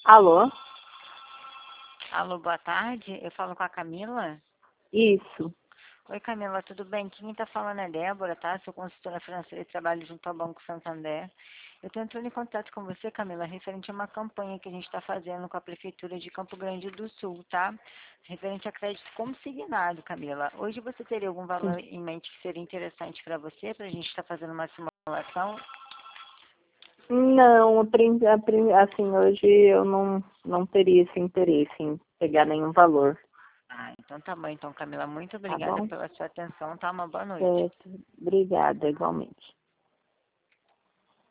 Alô? Alô, boa tarde. Eu falo com a Camila. Isso. Oi, Camila, tudo bem? Quem está falando é Débora, tá? Sou consultora financeira e trabalho junto ao Banco Santander. Eu estou entrando em contato com você, Camila, referente a uma campanha que a gente está fazendo com a Prefeitura de Campo Grande do Sul, tá? Referente a crédito consignado, Camila. Hoje você teria algum Sim. valor em mente que seria interessante para você, para a gente estar fazendo uma simulação? Não, assim, hoje eu não teria esse interesse em pegar nenhum valor, Ah, então tá bom. Então, Camila, muito tá obrigada bom? pela sua atenção, tá? Uma boa noite. Certo. Obrigada, igualmente.